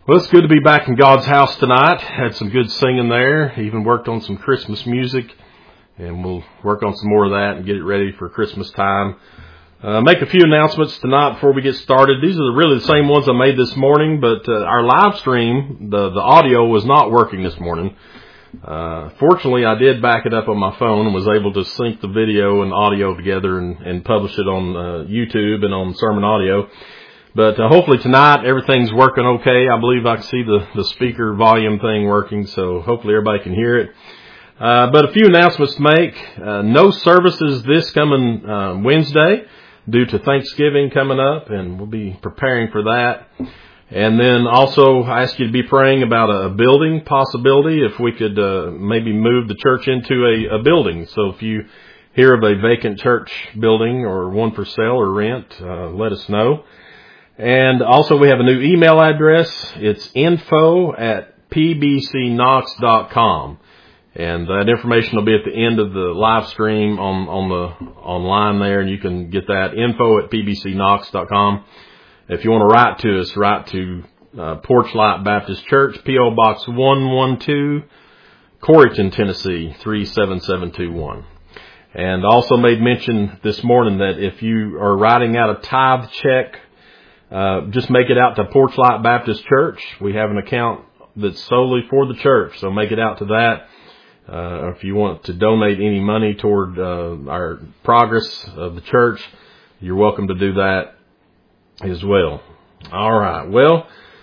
Well, it's good to be back in God's house tonight. Had some good singing there. Even worked on some Christmas music. And we'll work on some more of that and get it ready for Christmas time. Make a few announcements tonight before we get started. These are really the same ones I made this morning, but our live stream, the audio was not working this morning. Fortunately, I did back it up on my phone and was able to sync the video and audio together and publish it on YouTube and on Sermon Audio. But hopefully tonight everything's working okay. I believe I can see the speaker volume thing working, so hopefully everybody can hear it. But a few announcements to make. No services this coming Wednesday due to Thanksgiving coming up, and we'll be preparing for that. And then also I ask you to be praying about a building possibility, if we could maybe move the church into a building. So if you hear of a vacant church building or one for sale or rent, let us know. And also we have a new email address. It's info@pbcknox.com. And that information will be at the end of the live stream online there, and you can get that info@pbcknox.com. If you want to write to us, write to Porchlight Baptist Church, P.O. Box 112, Corryton, Tennessee 37721. And also made mention this morning that if you are writing out a tithe check, just make it out to Porchlight Baptist Church. We have an account that's solely for the church, so make it out to that. If you want to donate any money toward our progress of the church, you're welcome to do that as well. All right. Well,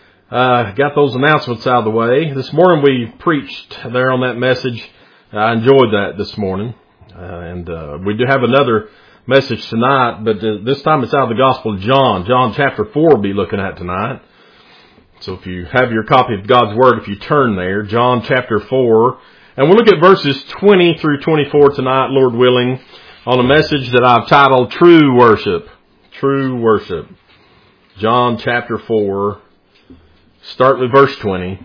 got those announcements out of the way. This morning we preached there on that message. I enjoyed that this morning. And we do have another message tonight, but this time it's out of the Gospel of John. John chapter 4 we'll be looking at tonight. So if you have your copy of God's Word, if you turn there, John chapter 4, and we'll look at verses 20 through 24 tonight, Lord willing, on a message that I've titled True Worship. True Worship. John chapter 4, start with verse 20.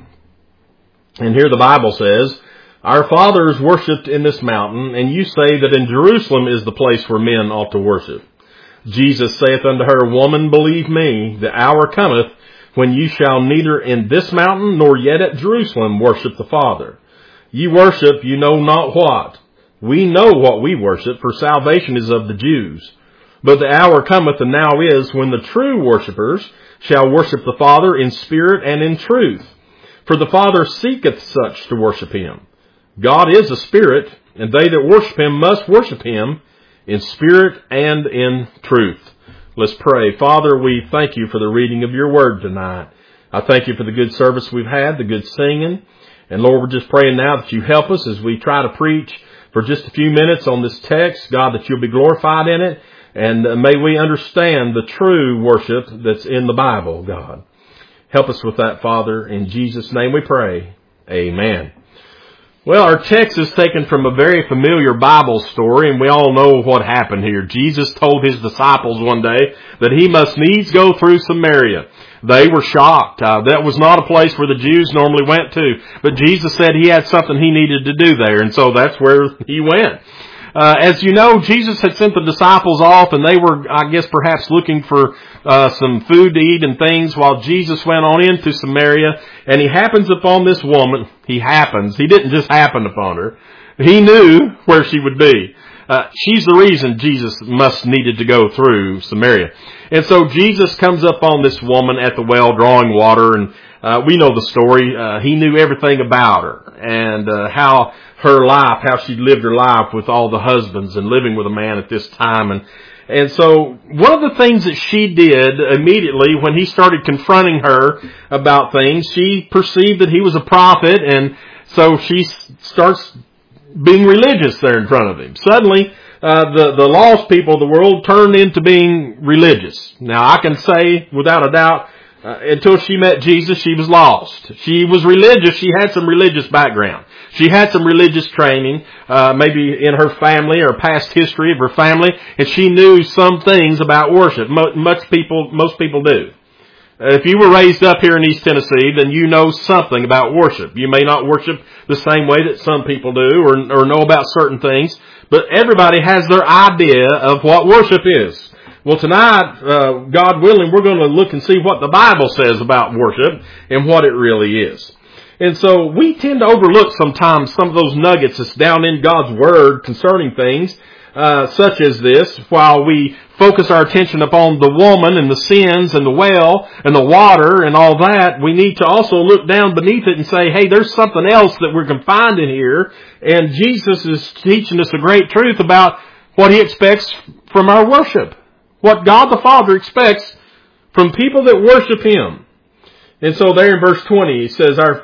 And here the Bible says, "Our fathers worshipped in this mountain, and you say that in Jerusalem is the place where men ought to worship. Jesus saith unto her, Woman, believe me, the hour cometh when you shall neither in this mountain nor yet at Jerusalem worship the Father. Ye worship you know not what. We know what we worship, for salvation is of the Jews. But the hour cometh, and now is, when the true worshippers shall worship the Father in spirit and in truth. For the Father seeketh such to worship him. God is a spirit, and they that worship him must worship him in spirit and in truth." Let's pray. Father, we thank you for the reading of your word tonight. I thank you for the good service we've had, the good singing. And Lord, we're just praying now that you help us as we try to preach for just a few minutes on this text. God, that you'll be glorified in it. And may we understand the true worship that's in the Bible, God. Help us with that, Father. In Jesus' name we pray. Amen. Well, our text is taken from a very familiar Bible story, and we all know what happened here. Jesus told his disciples one day that he must needs go through Samaria. They were shocked. That was not a place where the Jews normally went to. But Jesus said he had something he needed to do there, and so that's where he went. As you know, Jesus had sent the disciples off, and they were, I guess, perhaps looking for some food to eat and things, while Jesus went on into Samaria, and he happens upon this woman. He didn't just happen upon her. He knew where she would be. She's the reason Jesus needed to go through Samaria. And so Jesus comes up on this woman at the well drawing water, and we know the story. He knew everything about her, and how she lived her life with all the husbands and living with a man at this time. And so one of the things that she did immediately when he started confronting her about things, she perceived that he was a prophet, and so she starts being religious there in front of him. Suddenly, the lost people of the world turned into being religious. Now, I can say without a doubt, until she met Jesus, she was lost. She was religious. She had some religious background. She had some religious training, maybe in her family or past history of her family, and she knew some things about worship. Most people do. If you were raised up here in East Tennessee, then you know something about worship. You may not worship the same way that some people do or know about certain things, but everybody has their idea of what worship is. Well, tonight, God willing, we're going to look and see what the Bible says about worship and what it really is. And so we tend to overlook sometimes some of those nuggets that's down in God's Word concerning things such as this, while we focus our attention upon the woman and the sins and the well and the water and all that. We need to also look down beneath it and say, hey, there's something else that we're confined in here. And Jesus is teaching us a great truth about what He expects from our worship. What God the Father expects from people that worship Him. And so there in verse 20, He says, our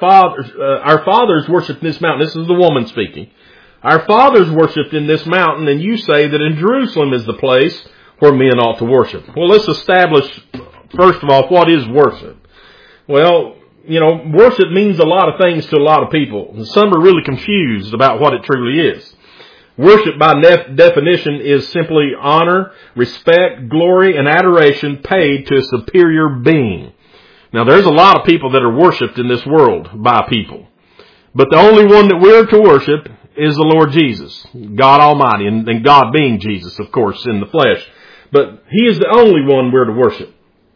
fathers worshipped in this mountain. This is the woman speaking. Our fathers worshipped in this mountain, and you say that in Jerusalem is the place where men ought to worship. Well, let's establish, first of all, what is worship? Well, worship means a lot of things to a lot of people. And some are really confused about what it truly is. Worship, by definition, is simply honor, respect, glory, and adoration paid to a superior being. Now, there's a lot of people that are worshipped in this world by people. But the only one that we're to worship is the Lord Jesus, God Almighty, and God being Jesus, of course, in the flesh. But He is the only one we're to worship.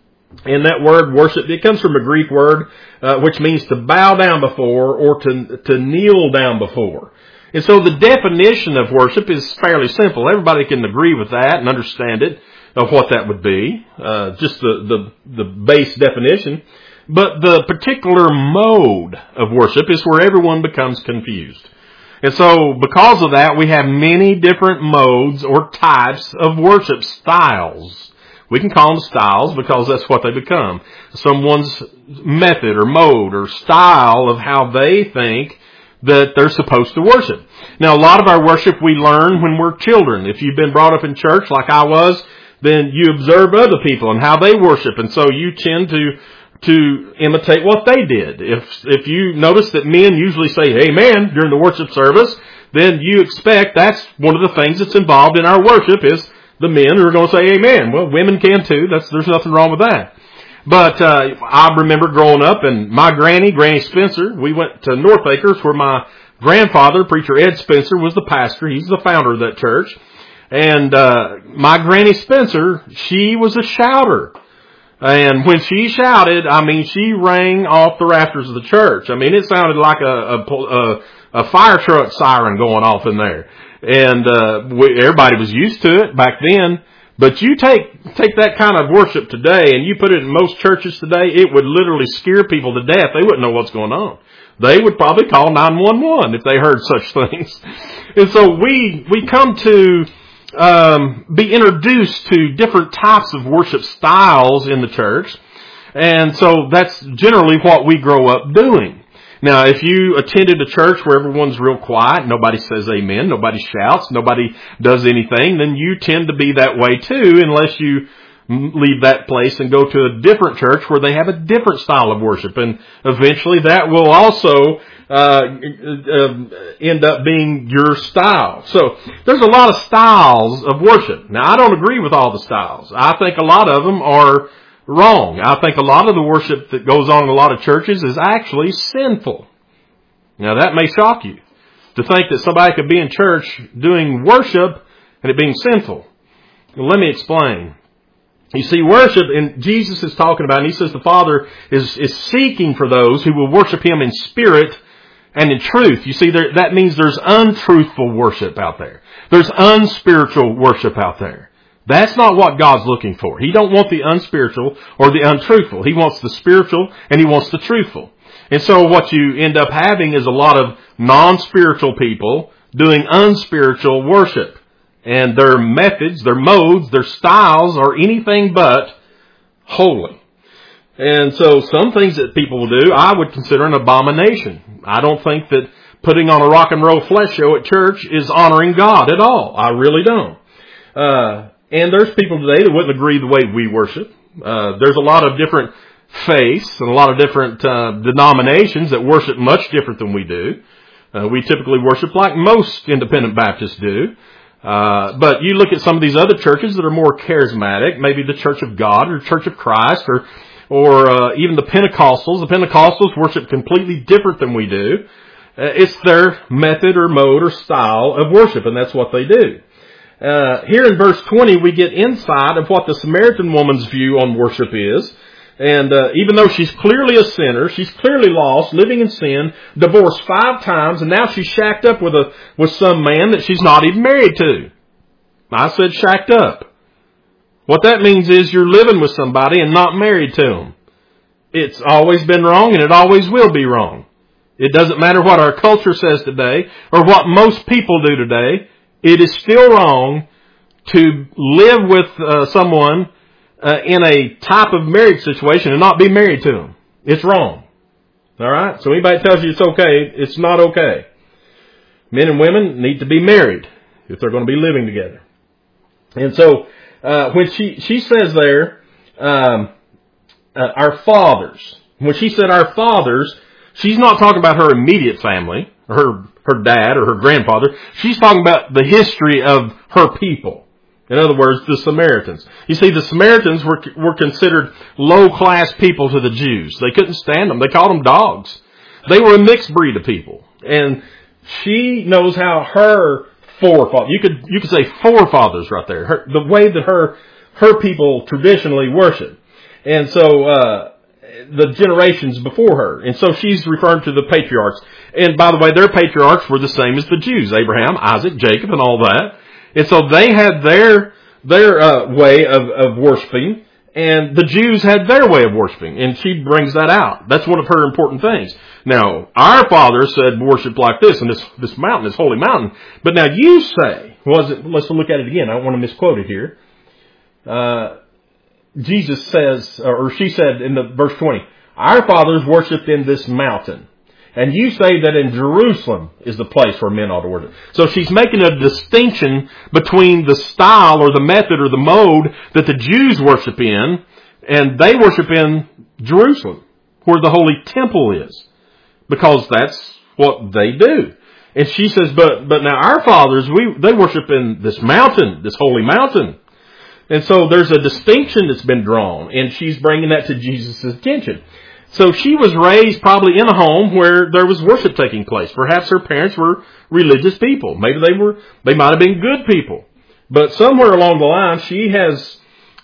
And that word worship, it comes from a Greek word, which means to bow down before or to kneel down before. And so the definition of worship is fairly simple. Everybody can agree with that and understand it, of what that would be, just the base definition. But the particular mode of worship is where everyone becomes confused. And so because of that, we have many different modes or types of worship styles. We can call them styles because that's what they become. Someone's method or mode or style of how they think that they're supposed to worship. Now, a lot of our worship we learn when we're children. If you've been brought up in church like I was, then you observe other people and how they worship. And so you tend to imitate what they did. If you notice that men usually say amen during the worship service, then you expect that's one of the things that's involved in our worship is the men who are going to say amen. Well, women can too. There's nothing wrong with that. But I remember growing up, and my Granny Spencer, we went to North Acres where my grandfather, Preacher Ed Spencer, was the pastor. He's the founder of that church. And my Granny Spencer, she was a shouter. And when she shouted, she rang off the rafters of the church. It sounded like a fire truck siren going off in there. And everybody was used to it back then. But you take that kind of worship today and you put it in most churches today, it would literally scare people to death. They wouldn't know what's going on. They would probably call 911 if they heard such things. And so we come to be introduced to different types of worship styles in the church. And so that's generally what we grow up doing. Now, if you attended a church where everyone's real quiet, nobody says amen, nobody shouts, nobody does anything, then you tend to be that way too, unless you leave that place and go to a different church where they have a different style of worship. And eventually that will also end up being your style. So there's a lot of styles of worship. Now, I don't agree with all the styles. I think a lot of them are wrong. I think a lot of the worship that goes on in a lot of churches is actually sinful. Now, that may shock you to think that somebody could be in church doing worship and it being sinful. Well, let me explain. You see, worship, and Jesus is talking about, and He says the Father is seeking for those who will worship Him in spirit and in truth. You see, that means there's untruthful worship out there. There's unspiritual worship out there. That's not what God's looking for. He don't want the unspiritual or the untruthful. He wants the spiritual and He wants the truthful. And so what you end up having is a lot of non-spiritual people doing unspiritual worship. And their methods, their modes, their styles are anything but holy. And so some things that people will do, I would consider an abomination. I don't think that putting on a rock and roll flesh show at church is honoring God at all. I really don't. And there's people today that wouldn't agree the way we worship. There's a lot of different faiths and a lot of different denominations that worship much different than we do. We typically worship like most independent Baptists do. But you look at some of these other churches that are more charismatic, maybe the Church of God or Church of Christ or even the Pentecostals. The Pentecostals worship completely different than we do. It's their method or mode or style of worship, and that's what they do. Here in verse 20, we get insight of what the Samaritan woman's view on worship is. And even though she's clearly a sinner, she's clearly lost, living in sin, divorced 5 times, and now she's shacked up with some man that she's not even married to. I said shacked up. What that means is you're living with somebody and not married to them. It's always been wrong, and it always will be wrong. It doesn't matter what our culture says today or what most people do today. It is still wrong to live with someone in a type of marriage situation and not be married to them. It's wrong. All right? So anybody tells you it's okay, it's not okay. Men and women need to be married if they're going to be living together. And so when she says there, our fathers. When she said our fathers, she's not talking about her immediate family, or her dad or her grandfather. She's talking about the history of her people. In other words, the Samaritans. You see, the Samaritans were considered low-class people to the Jews. They couldn't stand them. They called them dogs. They were a mixed breed of people. And she knows how her forefathers, you could say forefathers right there, the way that her people traditionally worship. And so, the generations before her. And so she's referring to the patriarchs. And by the way, their patriarchs were the same as the Jews, Abraham, Isaac, Jacob, and all that. And so they had their way of worshiping, and the Jews had their way of worshiping. And she brings that out. That's one of her important things. Now, our father said worship like this, and this mountain, this holy mountain. But now you say, let's look at it again. I don't want to misquote it here. Jesus says, or she said in the verse 20, our fathers worshipped in this mountain. And you say that in Jerusalem is the place where men ought to worship. So she's making a distinction between the style or the method or the mode that the Jews worship in, and they worship in Jerusalem, where the holy temple is. Because that's what they do. And she says, but now our fathers, they worship in this mountain, this holy mountain. And so there's a distinction that's been drawn, and she's bringing that to Jesus' attention. So she was raised probably in a home where there was worship taking place. Perhaps her parents were religious people. Maybe they might have been good people. But somewhere along the line, she has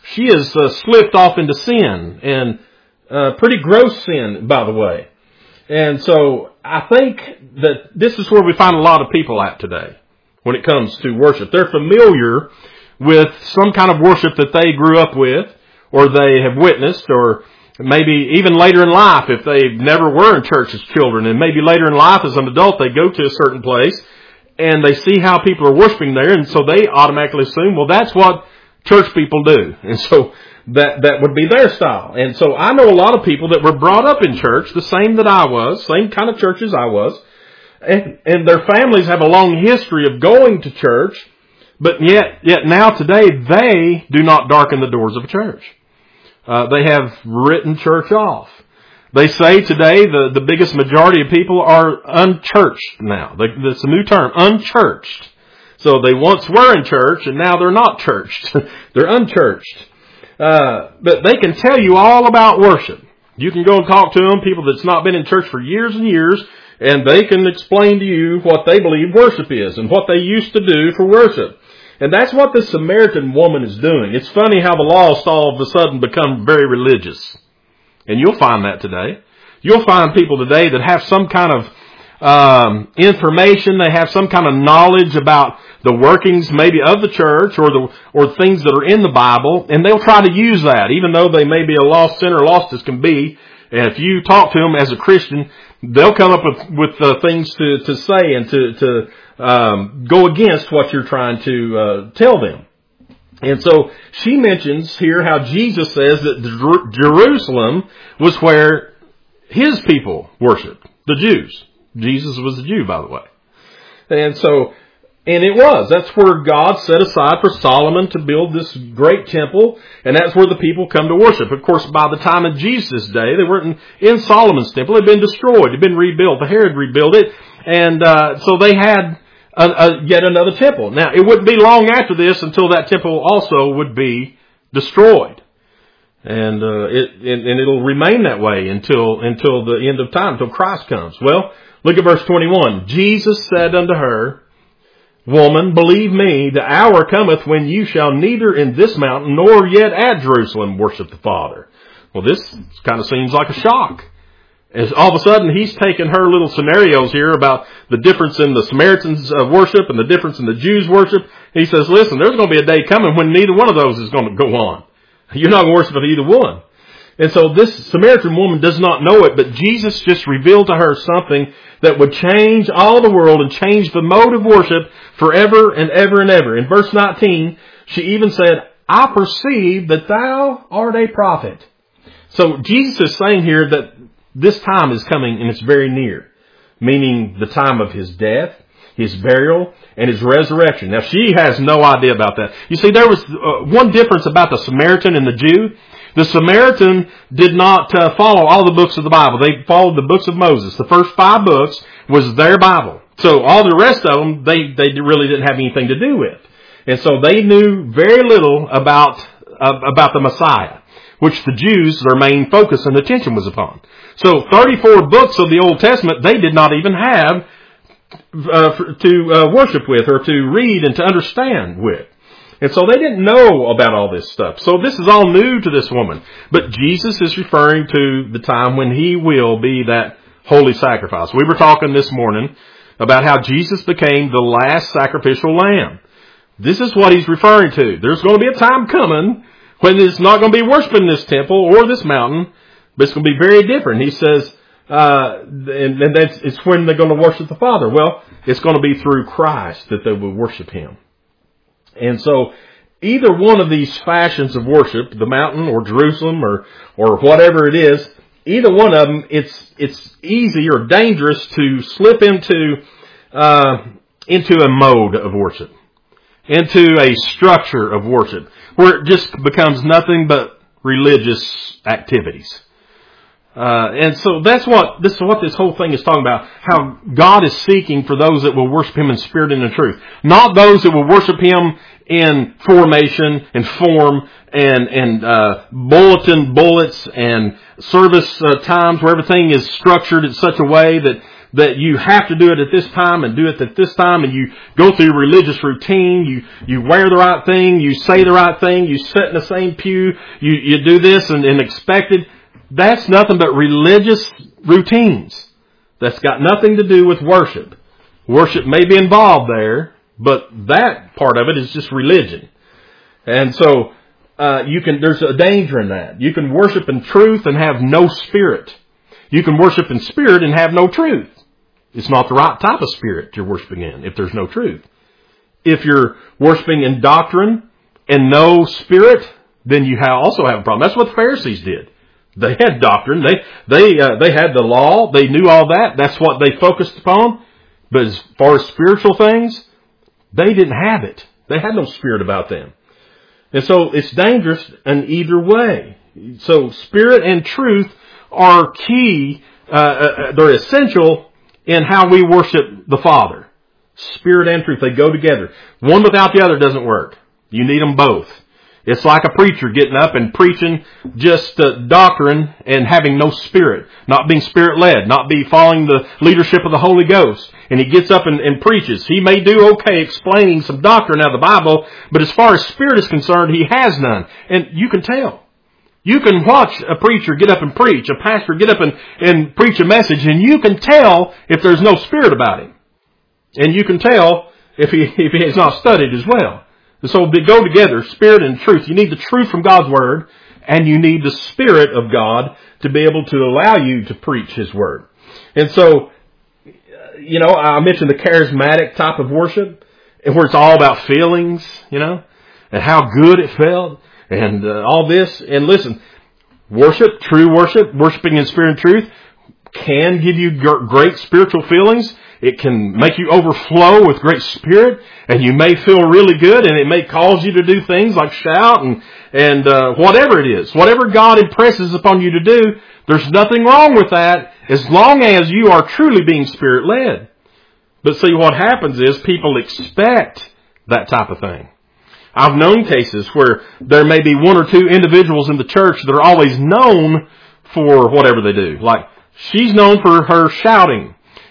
slipped off into sin, and pretty gross sin, by the way. And so I think that this is where we find a lot of people at today when it comes to worship. They're familiar with some kind of worship that they grew up with, or they have witnessed, or maybe even later in life if they never were in church as children, and maybe later in life as an adult they go to a certain place and they see how people are worshiping there, and so they automatically assume, well, that's what church people do. And so that would be their style. And so I know a lot of people that were brought up in church, the same that I was, same kind of church as I was, and their families have a long history of going to church, but yet now today they do not darken the doors of a church. They have written church off. They say today the biggest majority of people are unchurched now. That's a new term, unchurched. So they once were in church and now they're not churched. They're unchurched. But they can tell you all about worship. You can go and talk to them, people that's not been in church for years and years, and they can explain to you what they believe worship is and what they used to do for worship. And that's what this Samaritan woman is doing. It's funny how the lost all of a sudden become very religious. And you'll find that today. You'll find people today that have some kind of information, they have some kind of knowledge about the workings maybe of the church or things that are in the Bible, and they'll try to use that, even though they may be a lost sinner, lost as can be. And if you talk to them as a Christian, they'll come up with things to say and to go against what you're trying to tell them. And so she mentions here how Jesus says that Jerusalem was where his people worshiped, the Jews. Jesus was a Jew, by the way. And it was. That's where God set aside for Solomon to build this great temple, and that's where the people come to worship. Of course, by the time of Jesus' day, they weren't in Solomon's temple. It had been destroyed. It had been rebuilt. Herod rebuilt it, and so they had yet another temple. Now, it wouldn't be long after this until that temple also would be destroyed. And it'll remain that way until the end of time, until Christ comes. Well, look at verse 21. Jesus said unto her, woman, believe me, the hour cometh when you shall neither in this mountain nor yet at Jerusalem worship the Father. Well, this kind of seems like a shock. As all of a sudden he's taken her little scenarios here about the difference in the Samaritans' worship and the difference in the Jews' worship. He says, listen, there's going to be a day coming when neither one of those is going to go on. You're not going to worship either one. And so this Samaritan woman does not know it, but Jesus just revealed to her something that would change all the world and change the mode of worship forever and ever and ever. In verse 19, she even said, I perceive that thou art a prophet. So Jesus is saying here that this time is coming and it's very near, meaning the time of his death, his burial, and his resurrection. Now, she has no idea about that. You see, there was one difference about the Samaritan and the Jew. The Samaritan did not follow all the books of the Bible. They followed the books of Moses. The first 5 books was their Bible. So all the rest of them, they really didn't have anything to do with. And so they knew very little about the Messiah, which the Jews, their main focus and attention was upon. So 34 books of the Old Testament, they did not even have to worship with or to read and to understand with. And so they didn't know about all this stuff. So this is all new to this woman. But Jesus is referring to the time when he will be that holy sacrifice. We were talking this morning about how Jesus became the last sacrificial lamb. This is what he's referring to. There's going to be a time coming when it's not going to be worshiping this temple or this mountain, but it's going to be very different. He says, it's when they're going to worship the Father. Well, it's going to be through Christ that they will worship him. And so either one of these fashions of worship, the mountain or Jerusalem or whatever it is, either one of them, it's easy or dangerous to slip into a mode of worship, into a structure of worship, where it just becomes nothing but religious activities. And so this is what this whole thing is talking about. How God is seeking for those that will worship him in spirit and in truth. Not those that will worship him in formation and form and bulletin bullets and service times where everything is structured in such a way that you have to do it at this time and do it at this time, and you go through religious routine, you wear the right thing, you say the right thing, you sit in the same pew, you do this and expect it. That's nothing but religious routines. That's got nothing to do with worship. Worship may be involved there, but that part of it is just religion. And so, there's a danger in that. You can worship in truth and have no spirit. You can worship in spirit and have no truth. It's not the right type of spirit you're worshiping in if there's no truth. If you're worshiping in doctrine and no spirit, then you also have a problem. That's what the Pharisees did. They had doctrine. They had the law. They knew all that. That's what they focused upon. But as far as spiritual things, they didn't have it. They had no spirit about them. And so it's dangerous in either way. So spirit and truth are key. They're essential in how we worship the Father. Spirit and truth, they go together. One without the other doesn't work. You need them both. It's like a preacher getting up and preaching just doctrine and having no spirit, not being spirit-led, not be following the leadership of the Holy Ghost. And he gets up and preaches. He may do okay explaining some doctrine out of the Bible, but as far as spirit is concerned, he has none. And you can tell. You can watch a preacher get up and preach, a pastor get up and preach a message, and you can tell if there's no spirit about him. And you can tell if he has not studied as well. So they go together, spirit and truth. You need the truth from God's Word, and you need the Spirit of God to be able to allow you to preach His Word. And so, I mentioned the charismatic type of worship, where it's all about feelings, and how good it felt, and all this. And listen, worship, true worship, worshiping in spirit and truth, can give you great spiritual feelings. It can make you overflow with great spirit, and you may feel really good, and it may cause you to do things like shout and whatever it is. Whatever God impresses upon you to do, there's nothing wrong with that as long as you are truly being Spirit-led. But see, what happens is people expect that type of thing. I've known cases where there may be one or two individuals in the church that are always known for whatever they do. Like, she's known for her shouting.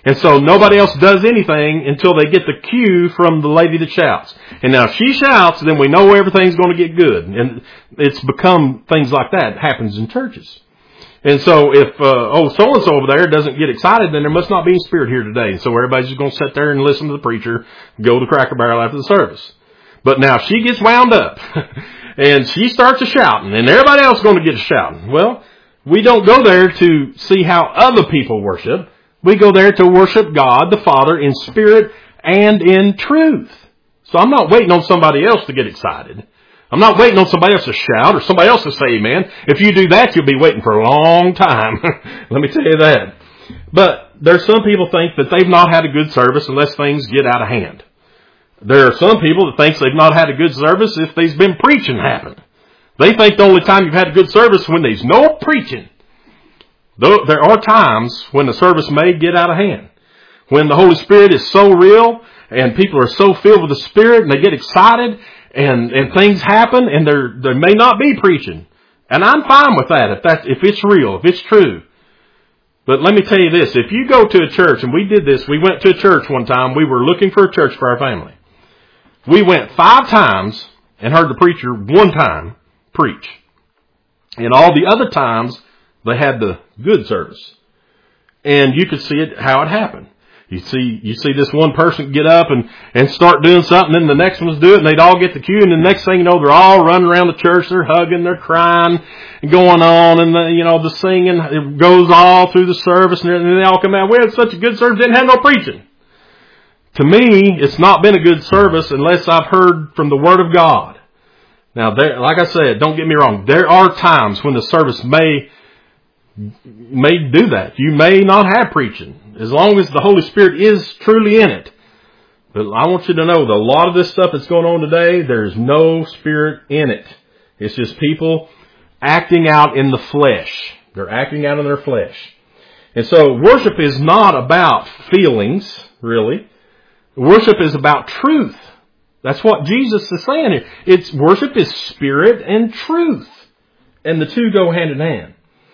And so nobody else does anything until they get the cue from the lady that shouts. And now if she shouts, then we know everything's going to get good. And it's become things like that happens in churches. And so if, so-and-so over there doesn't get excited, then there must not be any spirit here today. And so everybody's just going to sit there and listen to the preacher, go to Cracker Barrel after the service. But now if she gets wound up and she starts a shouting and everybody else is going to get a shouting. Well, we don't go there to see how other people worship. We go there to worship God the Father in spirit and in truth. So I'm not waiting on somebody else to get excited. I'm not waiting on somebody else to shout or somebody else to say amen. If you do that, you'll be waiting for a long time. Let me tell you that. But there's some people think that they've not had a good service unless things get out of hand. There are some people that think they've not had a good service if there's been preaching happen. They think the only time you've had a good service is when there's no preaching. Though there are times when the service may get out of hand. When the Holy Spirit is so real and people are so filled with the Spirit and they get excited and things happen and there may not be preaching. And I'm fine with that if it's real, if it's true. But let me tell you this, if you go to a church, and we did this, we went to a church one time, we were looking for a church for our family. We went 5 times and heard the preacher one time preach. And all the other times, they had the good service. And you could see it, how it happened. You see this one person get up and start doing something, and the next ones do it, and they'd all get the cue, and the next thing you know, they're all running around the church, they're hugging, they're crying, and going on, and the singing, it goes all through the service, and they all come out, we had such a good service, didn't have no preaching. To me, it's not been a good service unless I've heard from the Word of God. Now, like I said, don't get me wrong, there are times when the service may do that. You may not have preaching, as long as the Holy Spirit is truly in it. But I want you to know that a lot of this stuff that's going on today, there's no Spirit in it. It's just people acting out in the flesh. They're acting out in their flesh. And so worship is not about feelings, really. Worship is about truth. That's what Jesus is saying here. Worship is spirit and truth. And the two go hand in hand.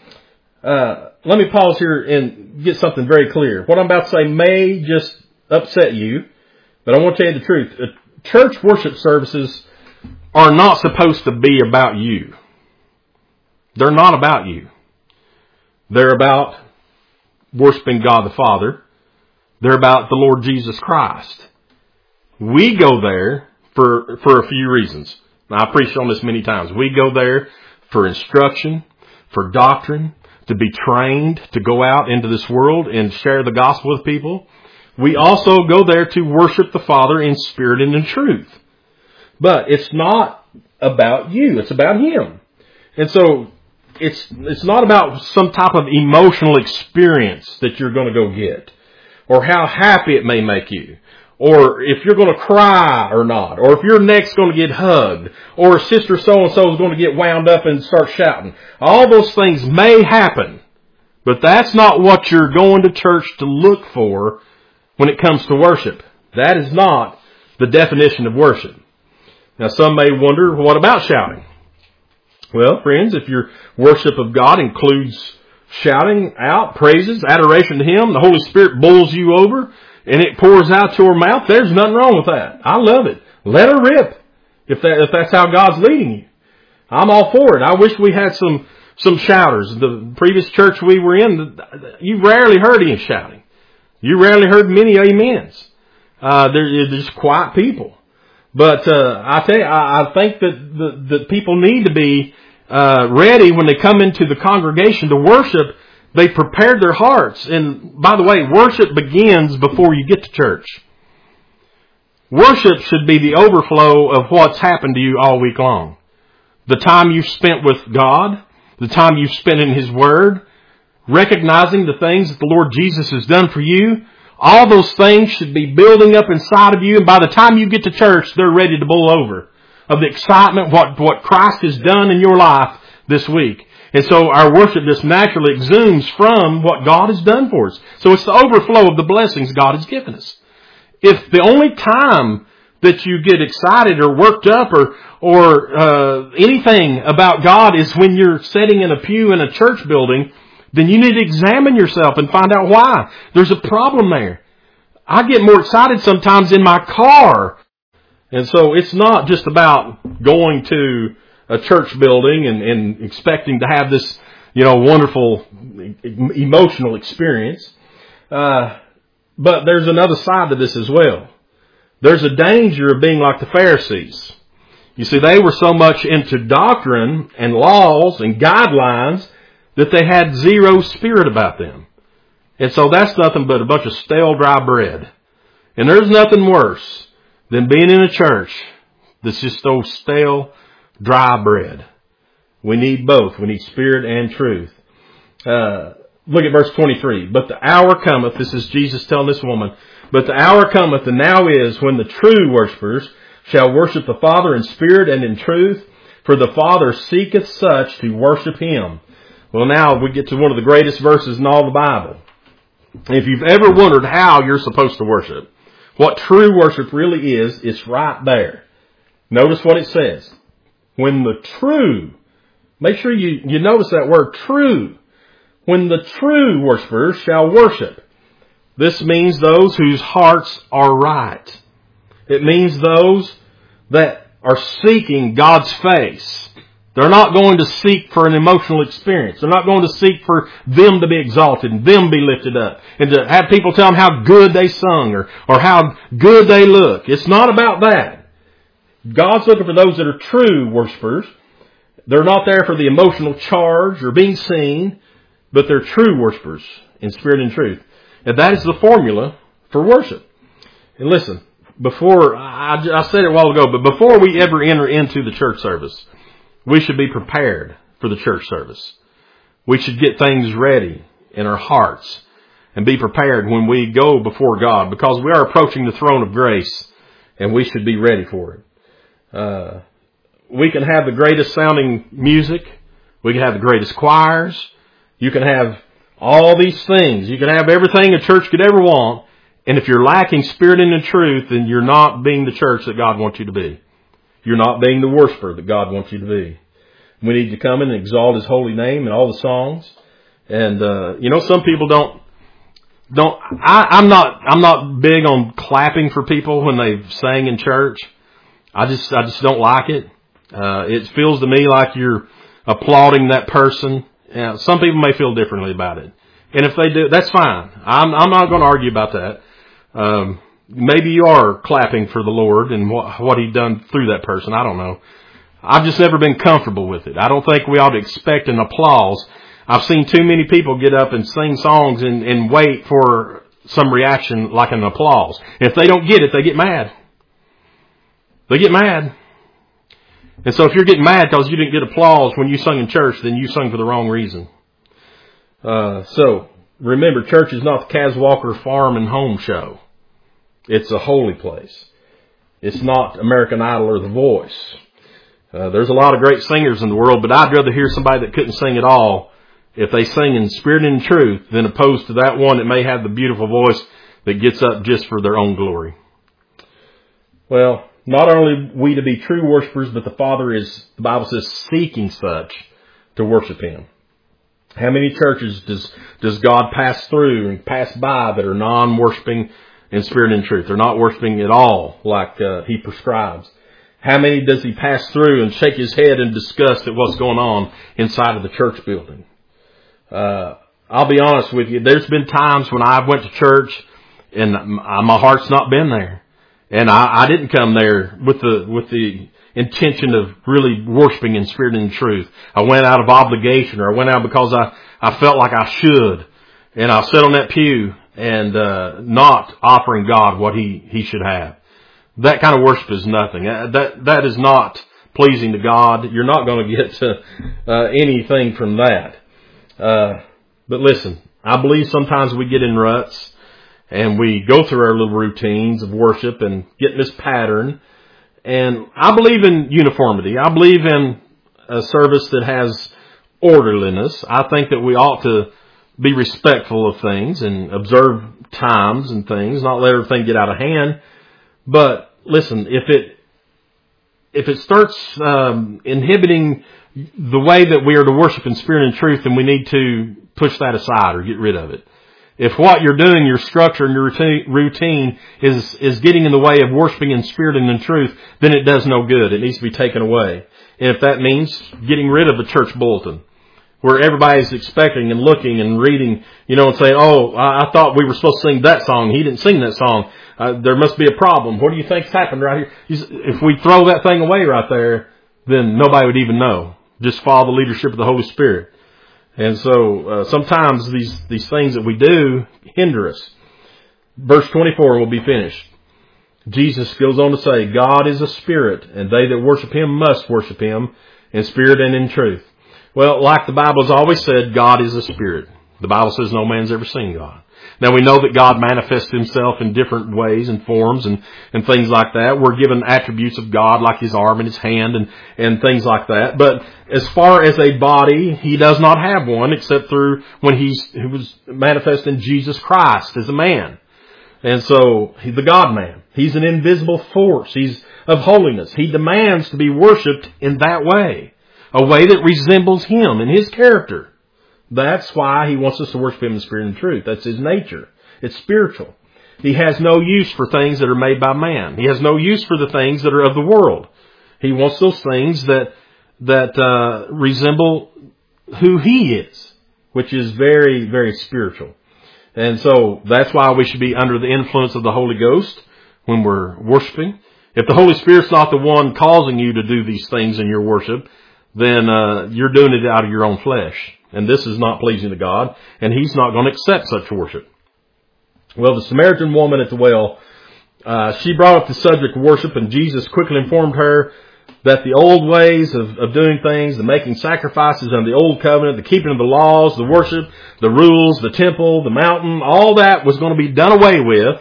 Let me pause here and get something very clear. What I'm about to say may just upset you, but I want to tell you the truth. Church worship services are not supposed to be about you. They're not about you. They're about worshiping God the Father. They're about the Lord Jesus Christ. We go there for a few reasons. Now, I've preached on this many times. We go there for instruction, for doctrine, to be trained, to go out into this world and share the gospel with people. We also go there to worship the Father in spirit and in truth. But it's not about you. It's about Him. And so it's not about some type of emotional experience that you're going to go get, or how happy it may make you, or if you're going to cry or not, or if your neck's going to get hugged, or sister so-and-so is going to get wound up and start shouting. All those things may happen, but that's not what you're going to church to look for when it comes to worship. That is not the definition of worship. Now, some may wonder, what about shouting? Well, friends, if your worship of God includes shouting out praises, adoration to Him, the Holy Spirit bowls you over, and it pours out your mouth, there's nothing wrong with that. I love it. Let her rip, if that's how God's leading you. I'm all for it. I wish we had some shouters. The previous church we were in, you rarely heard any shouting. You rarely heard many amens. They're just quiet people. But I tell you, I think that people need to be ready when they come into the congregation to worship. They prepared their hearts. And by the way, worship begins before you get to church. Worship should be the overflow of what's happened to you all week long. The time you've spent with God, the time you've spent in His Word, recognizing the things that the Lord Jesus has done for you. All those things should be building up inside of you. And by the time you get to church, they're ready to boil over of the excitement, what Christ has done in your life this week. And so our worship just naturally exudes from what God has done for us. So it's the overflow of the blessings God has given us. If the only time that you get excited or worked up or anything about God is when you're sitting in a pew in a church building, then you need to examine yourself and find out why. There's a problem there. I get more excited sometimes in my car. And so it's not just about going to a church building and expecting to have this, wonderful emotional experience. But there's another side to this as well. There's a danger of being like the Pharisees. You see, they were so much into doctrine and laws and guidelines that they had zero spirit about them. And so that's nothing but a bunch of stale, dry bread. And there's nothing worse than being in a church that's just those stale, dry bread. We need both. We need spirit and truth. Look at verse 23. But the hour cometh, this is Jesus telling this woman, but the hour cometh, and now is, when the true worshipers shall worship the Father in spirit and in truth, for the Father seeketh such to worship Him. Well, now we get to one of the greatest verses in all the Bible. If you've ever wondered how you're supposed to worship, what true worship really is, it's right there. Notice what it says. When the true, make sure you notice that word true. When the true worshipers shall worship. This means those whose hearts are right. It means those that are seeking God's face. They're not going to seek for an emotional experience. They're not going to seek for them to be exalted and them be lifted up and to have people tell them how good they sung or how good they look. It's not about that. God's looking for those that are true worshipers. They're not there for the emotional charge or being seen, but they're true worshipers in spirit and truth. And that is the formula for worship. And listen, I said it a while ago, but before we ever enter into the church service, we should be prepared for the church service. We should get things ready in our hearts and be prepared when we go before God, because we are approaching the throne of grace and we should be ready for it. We can have the greatest sounding music. We can have the greatest choirs. You can have all these things. You can have everything a church could ever want. And if you're lacking spirit and the truth, then you're not being the church that God wants you to be. You're not being the worshiper that God wants you to be. We need to come in and exalt His holy name in all the songs. And, some people I'm not big on clapping for people when they sang in church. I just don't like it. It feels to me like you're applauding that person. Some people may feel differently about it. And if they do, that's fine. I'm not going to argue about that. Maybe you are clapping for the Lord and what He done through that person. I don't know. I've just never been comfortable with it. I don't think we ought to expect an applause. I've seen too many people get up and sing songs and wait for some reaction like an applause. If they don't get it, they get mad. They get mad. And so if you're getting mad because you didn't get applause when you sung in church, then you sung for the wrong reason. So remember, church is not the Kaz Walker Farm and Home show. It's a holy place. It's not American Idol or The Voice. There's a lot of great singers in the world, but I'd rather hear somebody that couldn't sing at all if they sing in spirit and in truth than opposed to that one that may have the beautiful voice that gets up just for their own glory. Well, not only are we to be true worshipers, but the Father is, the Bible says, seeking such to worship Him. How many churches does God pass through and pass by that are non-worshiping in spirit and truth? They're not worshiping at all like He prescribes. How many does He pass through and shake His head in disgust at what's going on inside of the church building? I'll be honest with you. There's been times when I went to church and my heart's not been there. And I didn't come there with the intention of really worshiping in spirit and in truth. I went out of obligation, or I went out because I felt like I should. And I sat on that pew and not offering God what He should have. That kind of worship is nothing. That is not pleasing to God. You're not going to get anything from that. But listen, I believe sometimes we get in ruts and we go through our little routines of worship and get in this pattern. And I believe in uniformity. I believe in a service that has orderliness. I think that we ought to be respectful of things and observe times and things, not let everything get out of hand. But listen, if it starts inhibiting the way that we are to worship in spirit and truth, then we need to push that aside or get rid of it. If what you're doing, your structure and your routine is getting in the way of worshiping in spirit and in truth, then it does no good. It needs to be taken away. And if that means getting rid of the church bulletin, where everybody's expecting and looking and reading, and saying, oh, I thought we were supposed to sing that song. He didn't sing that song. There must be a problem. What do you think's happened right here? If we throw that thing away right there, then nobody would even know. Just follow the leadership of the Holy Spirit. And so sometimes these things that we do hinder us. Verse 24 will be finished. Jesus goes on to say, God is a spirit, and they that worship Him must worship Him in spirit and in truth. Well, like the Bible has always said, God is a spirit. The Bible says no man's ever seen God. Now we know that God manifests Himself in different ways and forms and things like that. We're given attributes of God like His arm and His hand and things like that. But as far as a body, He does not have one except through when He was manifest in Jesus Christ as a man. And so He's the God-man. He's an invisible force. He's of holiness. He demands to be worshipped in that way, a way that resembles Him and His character. That's why He wants us to worship Him in spirit and truth. That's His nature. It's spiritual. He has no use for things that are made by man. He has no use for the things that are of the world. He wants those things that resemble who He is, which is very, very spiritual. And so that's why we should be under the influence of the Holy Ghost when we're worshiping. If the Holy Spirit's not the one causing you to do these things in your worship, then you're doing it out of your own flesh. And this is not pleasing to God, and He's not going to accept such worship. Well, the Samaritan woman at the well, she brought up the subject of worship, and Jesus quickly informed her that the old ways of doing things, the making sacrifices under the old covenant, the keeping of the laws, the worship, the rules, the temple, the mountain, all that was going to be done away with.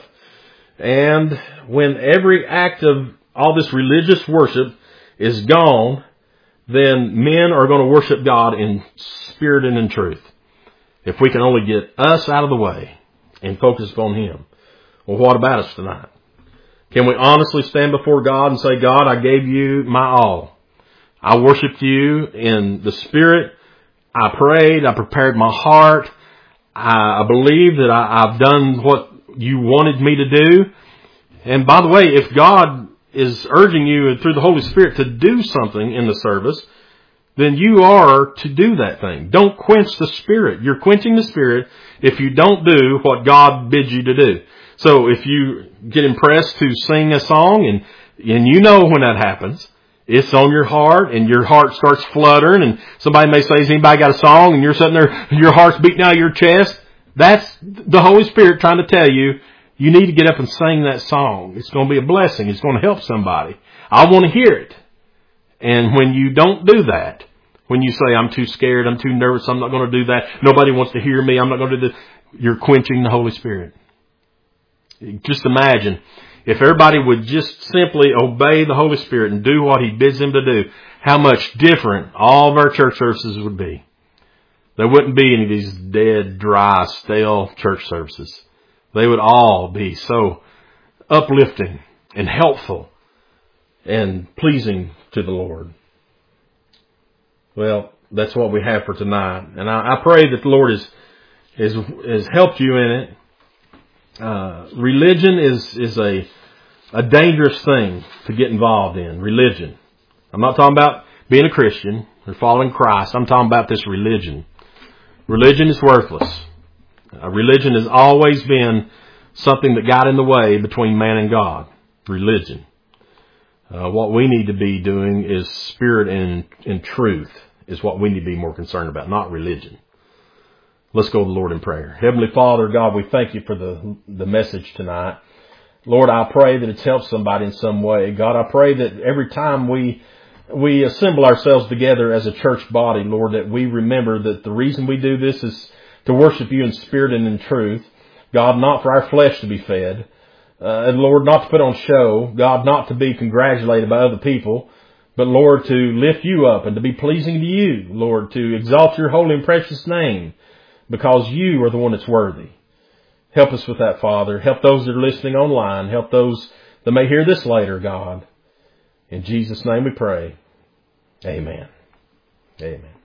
And when every act of all this religious worship is gone, then men are going to worship God in spirit and in truth. If we can only get us out of the way and focus upon Him. Well, what about us tonight? Can we honestly stand before God and say, God, I gave You my all. I worshiped You in the Spirit. I prayed. I prepared my heart. I believe that I've done what You wanted me to do. And by the way, if God is urging you through the Holy Spirit to do something in the service, then you are to do that thing. Don't quench the Spirit. You're quenching the Spirit if you don't do what God bids you to do. So if you get impressed to sing a song and you know when that happens, it's on your heart and your heart starts fluttering and somebody may say, has anybody got a song? And you're sitting there, your heart's beating out of your chest. That's the Holy Spirit trying to tell you, you need to get up and sing that song. It's going to be a blessing. It's going to help somebody. I want to hear it. And when you don't do that, when you say, I'm too scared, I'm too nervous, I'm not going to do that, nobody wants to hear me, I'm not going to do this, you're quenching the Holy Spirit. Just imagine if everybody would just simply obey the Holy Spirit and do what He bids them to do, how much different all of our church services would be. There wouldn't be any of these dead, dry, stale church services. They would all be so uplifting and helpful and pleasing to the Lord. Well, that's what we have for tonight. And I pray that the Lord has helped you in it. Religion is a dangerous thing to get involved in. Religion. I'm not talking about being a Christian or following Christ. I'm talking about this religion. Religion is worthless. Religion has always been something that got in the way between man and God. Religion. What we need to be doing is spirit and truth is what we need to be more concerned about, not religion. Let's go to the Lord in prayer. Heavenly Father, God, we thank You for the message tonight. Lord, I pray that it's helped somebody in some way. God, I pray that every time we assemble ourselves together as a church body, Lord, that we remember that the reason we do this is to worship You in spirit and in truth. God, not for our flesh to be fed. And Lord, not to put on show. God, not to be congratulated by other people. But Lord, to lift You up and to be pleasing to You. Lord, to exalt Your holy and precious name. Because You are the one that's worthy. Help us with that, Father. Help those that are listening online. Help those that may hear this later, God. In Jesus' name we pray. Amen. Amen.